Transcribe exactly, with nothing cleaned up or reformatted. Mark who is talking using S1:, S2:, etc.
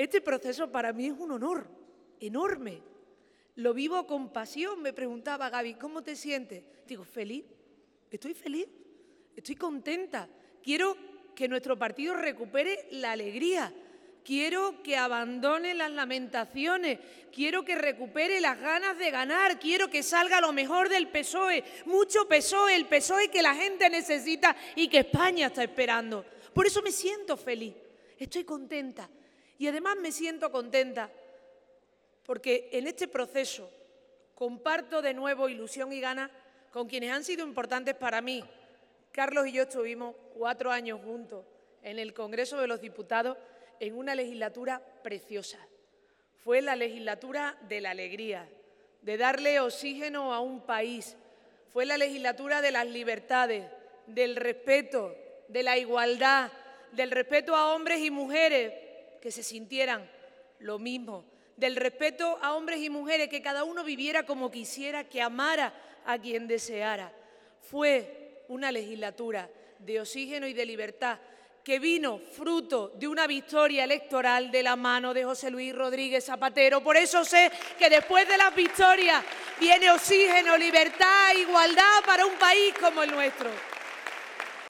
S1: Este proceso para mí es un honor enorme. Lo vivo con pasión. Me preguntaba Gaby, ¿cómo te sientes? Digo, feliz. Estoy feliz. Estoy contenta. Quiero que nuestro partido recupere la alegría. Quiero que abandone las lamentaciones. Quiero que recupere las ganas de ganar. Quiero que salga lo mejor del P S O E. Mucho P S O E, el P S O E que la gente necesita y que España está esperando. Por eso me siento feliz. Estoy contenta. Y además me siento contenta porque en este proceso comparto de nuevo ilusión y ganas con quienes han sido importantes para mí. Carlos y yo estuvimos cuatro años juntos en el Congreso de los Diputados en una legislatura preciosa. Fue la legislatura de la alegría, de darle oxígeno a un país. Fue la legislatura de las libertades, del respeto, de la igualdad, del respeto a hombres y mujeres que se sintieran lo mismo, del respeto a hombres y mujeres que cada uno viviera como quisiera, que amara a quien deseara. Fue una legislatura de oxígeno y de libertad que vino fruto de una victoria electoral de la mano de José Luis Rodríguez Zapatero. Por eso sé que después de las victorias viene oxígeno, libertad, igualdad para un país como el nuestro.